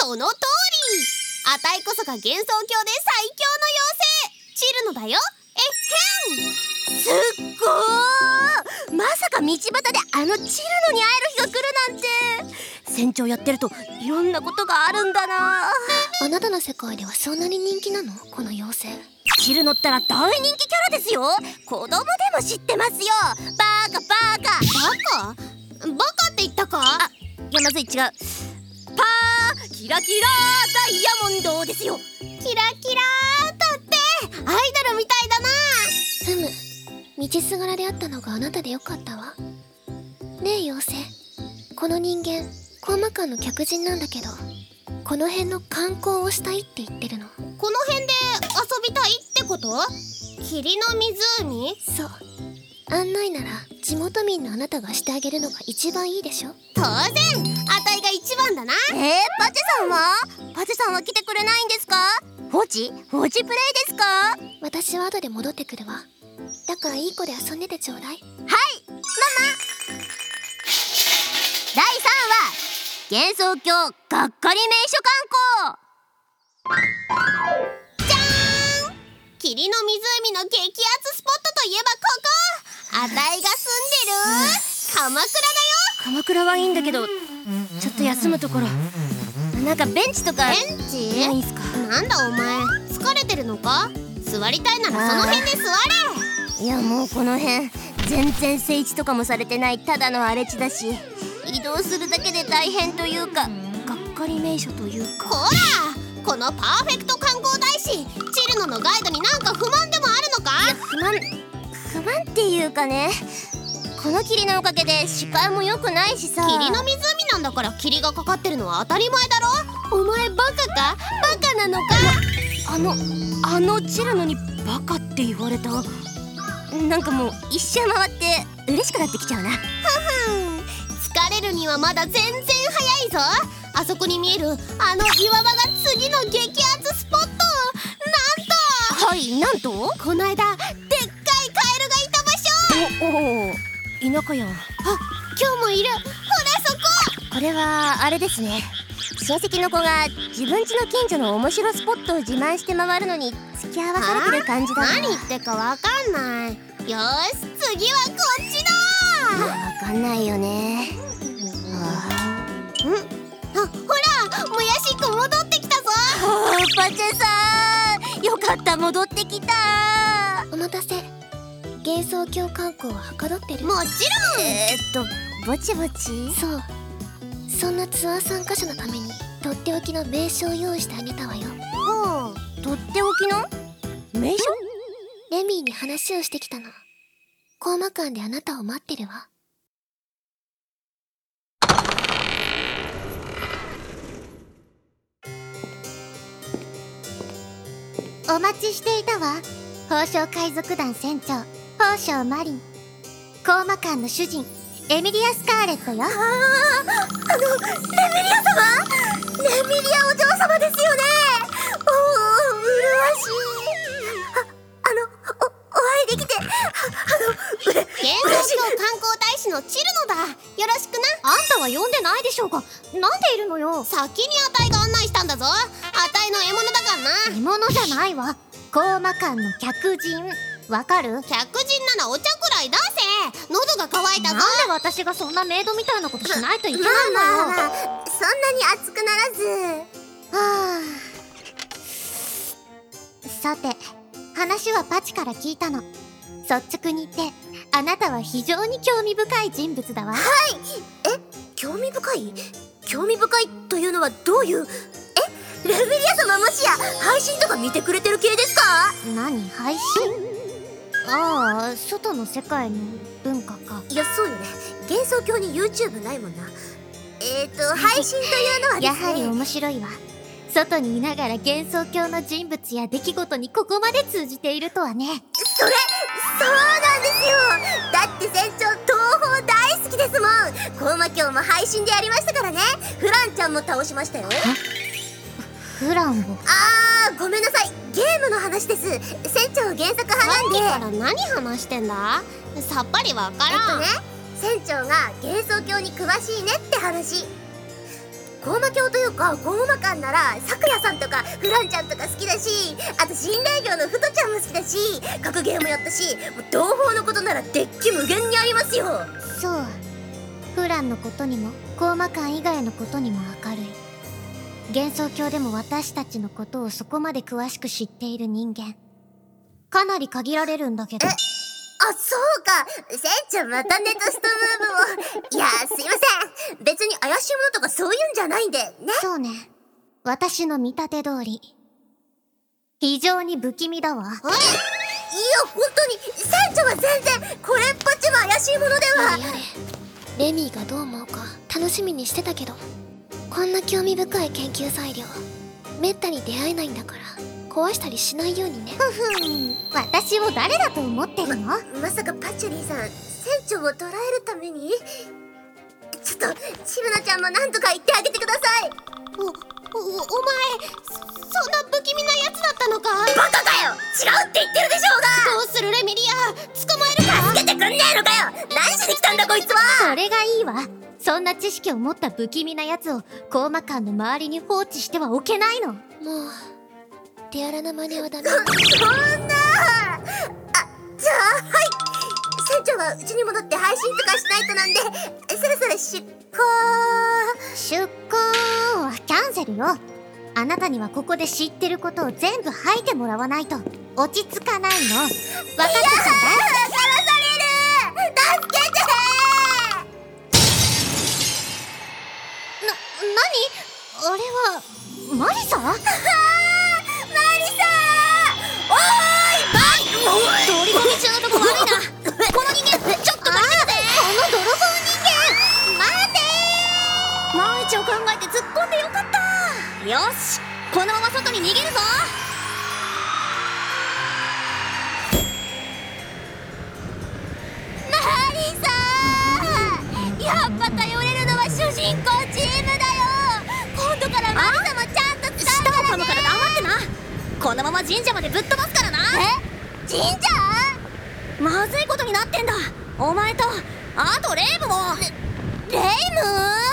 その通り。あたいこそが幻想郷で最強の妖精チルノだよ。 すっごー、まさか道端であのチルノに会える日が来るなんて。船長やってるといろんなことがあるんだな。 あなたの世界ではそんなに人気なの？この妖精チルノったら大人気キャラですよ。子供でも知ってますよ。バカバカバカって言ったか？ あ、いやまずい、違う。パーキラキラダイヤモンドですよ。 キラキラーだってアイドルみたいだな。 ふむ、道すがらであったのがあなたでよかったわ。ねえ妖精、この人間コンマ館の客人なんだけど、この辺の観光をしたいって言ってるの。 この辺で遊びたいってこと？霧の湖？ そう、案内なら地元民のあなたがしてあげるのが一番いいでしょ。 当然あたいが一番だな。 パチさんは来てくれないんですか？放置プレイですか？ 私は後で戻ってくるわ。だからいい子で遊んでてちょうだい。 はい、ママ。第3話、幻想郷がっかり名所観光。 じゃーん、霧の湖の激アツスポットといえばここ、あたいが住んでる鎌倉だよ。 鎌倉はいいんだけど、ちょっと休むところなんかベンチとかベンチ？ ないんすか？ なんだお前、疲れてるのか？座りたいならその辺で座れ。 いやもうこの辺全然整地とかもされてないただの荒れ地だし、移動するだけで大変というか、がっかり名所というか。 こら、このパーフェクト観光大使チルノのガイドになんか不満でもあるのか？ 不満っていうかね、この霧のおかげで視界も良くないしさ。 霧の湖なんだから霧がかかってるのは当たり前だろ。お前バカか？バカなのか？ あのチルノにバカって言われた。なんかもう一周回って嬉しくなってきちゃうな。 疲れるにはまだ全然早いぞ。あそこに見えるあの岩場が次の激アツスポット。 はい、なんとこないだでっかいカエルがいた場所。 お田舎やん。 あ、今日もいる。ほらそこ。 これはあれですね、親戚の子が自分家の近所の面白スポットを自慢して回るのに付き合わされてる感じだな。 何言ってかわかんない。よーし、次はこっちだ。 わかんないよね。 ほら、もやしっこ戻ってきたぞ。 パチェさん、よかった、戻ってきた。 お待たせ。幻想郷観光ははかどってる？ もちろん。 ぼちぼち。そう、そんなツアー参加者のためにとっておきの名所を用意してあげたわよ。 とっておきの名所？ レミーに話をしてきたの。コーマ館であなたを待ってるわ。 お待ちしていたわ。宝生海賊団船長宝生マリン、コーマ館の主人エミリア・スカーレットよ。 レミリア様？レミリアお嬢様ですよね。麗しい。お会いできて幻想郷観光大使のチルノだ。よろしくな。あんたは呼んでないでしょうか。なんでいるのよ。先にあたいが案内したんだぞ。あたいの獲物だからな。獲物じゃないわ。コーマ館の客人。わかる？客人ならお茶くらい出せ。喉が渇いたぞ。なんで私がそんなメイドみたいなことしないといけないのよ。 そんなに熱くならず。 はあ、さて、話はパチから聞いたの。率直に言ってあなたは非常に興味深い人物だわ。 興味深いというのはどういう？レミリア様、もしや配信とか見てくれてる系ですか？ 何、配信？ああ、外の世界の文化か。 いや、そうよね。幻想郷に YouTube ないもんな。配信というのはですね、 やはり面白いわ。外にいながら幻想郷の人物や出来事にここまで通じているとはね。 そうなんですよ。だって船長東宝大好きですもん。コーマ今日も配信でやりましたからね。フランちゃんも倒しましたよ。 フランを？ ごめんなさい、ゲームの話です。船長原作派なんで。 さっきから何話してんだ？さっぱりわからん。 船長が幻想郷に詳しいねって話。 ゴーマ教というかゴーマ館ならさくやさんとかフランちゃんとか好きだし、あと新霊業のフトちゃんも好きだし、格ゲーもやったし、もう同胞のことならデッキ無限にありますよ。 そう、フランのことにもコーマ館以外のことにも明るい。幻想郷でも私たちのことをそこまで詳しく知っている人間かなり限られるんだけど。 あ、そうか。船長またネトストムーブを。いや、すいません。別に怪しいものとかそういうんじゃないんでね。 そうね、私の見立て通り非常に不気味だわ。 いや、本当に船長は全然これっぽっちも怪しいものでは。 やれやれ、レミーがどう思うか楽しみにしてたけど、こんな興味深い研究材料めったに出会えないんだから壊したりしないようにね。 私を誰だと思ってるの？ まさかパッチャリーさん、船長を捕らえるために？ちょっとチルナちゃんも何とか言ってあげてください。 お前そんな不気味なやつだったのか？ バカかよ、違うって言ってるでしょうが。 どうするレミリア、捕まえるか？ 助けてくんねえのかよ。何しに来たんだこいつは。 それがいいわ。そんな知識を持った不気味なやつをコーマ館の周りに放置してはおけないの。 もう手荒な真似はダメ。 そんな。じゃあはい、船長はうちに戻って配信とかしないとなんで、そろそろ出航はキャンセルよ。あなたにはここで知ってることを全部吐いてもらわないと落ち着かないの。分かってちょうだい。 さらされる。助けて。 あれはマリサ？ マリサー。おーい、 通り込み中のとこ悪いな。この人間ちょっと待ってくれ。この泥棒人間待てー。万一を考えて突っ込んでよかった。よし、このまま外に逃げるぞ。 マリサー。やっぱ頼れるのは主人公チームだよ。今度からマリサもちゃんと使うからね。 舌を噛むから黙ってな。このまま神社までぶっ飛ばすからな。 神社？ まずいことになってんだ。お前とあとレイブも。 レイム？